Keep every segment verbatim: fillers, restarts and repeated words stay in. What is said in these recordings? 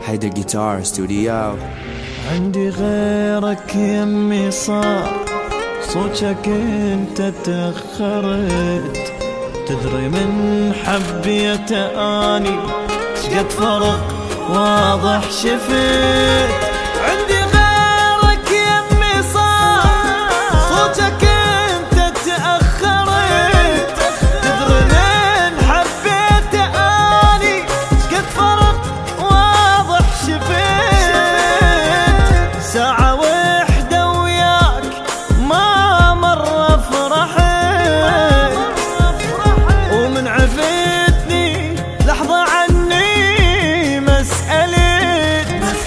هيدا جيتار ستوديو. عندي غيرك يمي صار صوتك انت تأخرت، تدري من حبيته اني شقد فرق واضح شفت. عندي غيرك يمي صار صوتك انت تأخرت، تدري من حبيته اني شقد فرق واضح شفت. ساعة وحدة وياك ما مرة فرحت، ومن عفتني لحظة عني مسألة.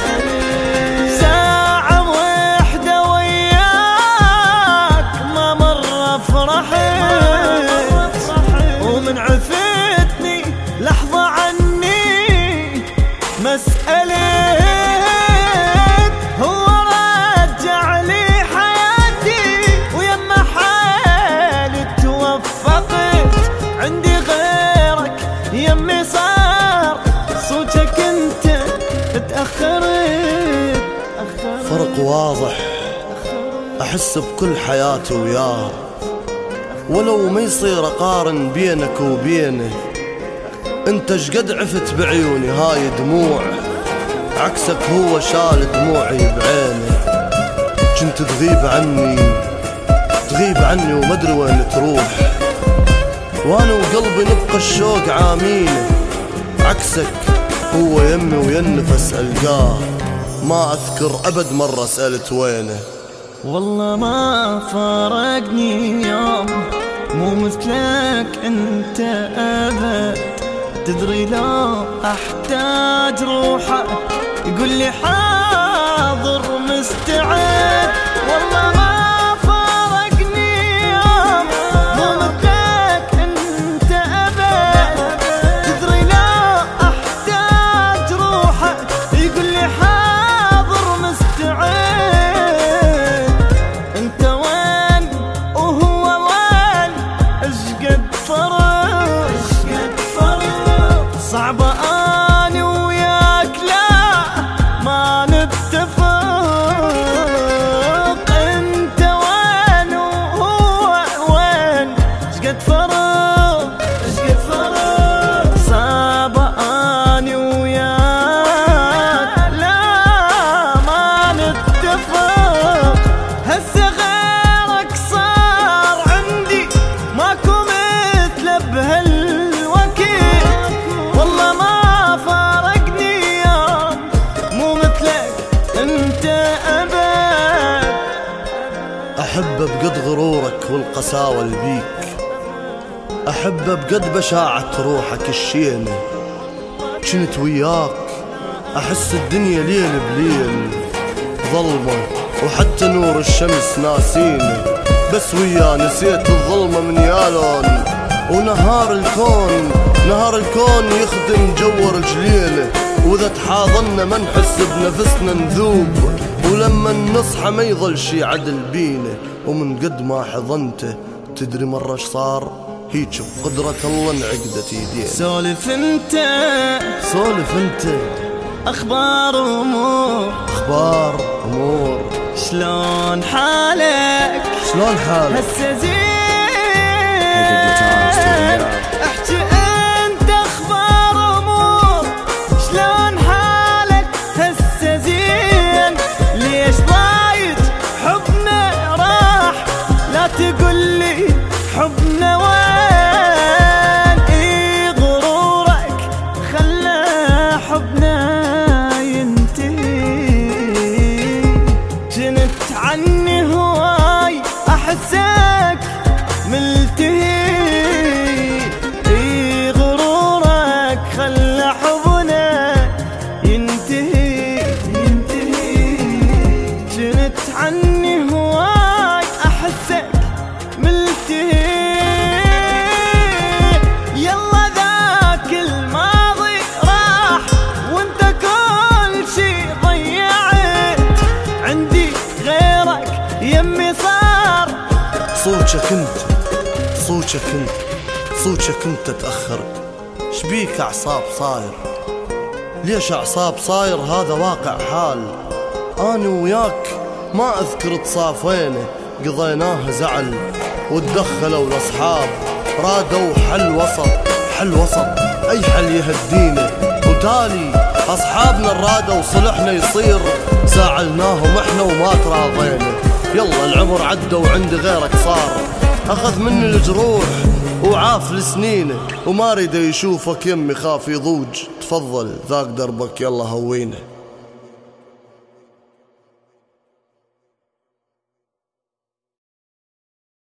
ساعة وحدة وياك ما مرة فرحت، ومن عفتني لحظة عني مسألة. عندي غيرك يمي صار صوتك انت تأخرت. فرق واضح احس بكل حياتي وياه، ولو ما يصير اقارن بينك وبينه. انت شقد عفت بعيوني هاي دموع، عكسك هو شال دموعي بعينه. كنت تغيب عني تغيب عني ومدري وين تروح، وانا وقلبي نبقى الشوق عامينه. عكسك هو يمي وينفس القاه، ما اذكر ابد مرة سألت وينه. والله ما فارقني يوم، مو مثلك انت ابد. تدري لو احتاج روحه يقول لي حاضر مستعد. والله ما صعبة اني وياك لا ما نتفق. انت وين وهو وين، شقد فرق شقد فرق. صعبة اني وياك لا ما نتفق. هسه غيرك صار عندي ماكو مثله بهالوقت. والله ما فارقني يوم، مو مثلك انت ابد. احب بقد غرورك والقساوة اللي بيك، احب بقد بشاعة روحك الشينة. كنت وياك احس الدنيا ليل بليل ظلمة، وحتى نور الشمس ناسيني. بس ويا نسيت الظلمة من يالون، ونهار الكون نهار الكون يخدم جو رجلينا. واذا تحاضنا ما نحس بنفسنا نذوب، ولما نصحى ما يظل شي عدل بينا. ومن قد ما حضنته تدري مرة ايش صار، هيج بقدرة الله انعقدت يدينا. سولف انت سولف انت اخبار امور اخبار امور. شلون حالك شلون حالك هسه زين؟ هيدا جيتار ستوديو. احكي انت اخبار امور، شلون حالك هسه زين؟ ليش ضايج حبنا راح، لا تقولي حبنا وين. اي غرورك خلى حبنا ينتهي. جنت عني هواي احسك ملتهي. اي غرورك خلى حبنا ينتهي ينتهي. جنت عني هواي احسك ملتهي. يلا ذاك الماضي راح وانت كل شي ضيعت. عندي غيرك يمي صار صوتك انت صوتك انت صوتك انت تأخرت. شبيك اعصاب صاير ليش أعصاب صاير هذا واقع حال. أنا وياك ما أذكر تصافينا قضيناها زعل، وتدخلوا الأصحاب رادوا حل وسط. حل وسط أي حل يهدينا، وتالي أصحابنا الرادة وصلحنا يصير زعلناهم إحنا وما تراضينا. يلا العمر عدى وعند غيرك صار، أخذ مني الجروح وعاف لسنينه، وما ريده يشوفك يمي خاف يضوج. تفضل ذاك دربك يلا هوينه.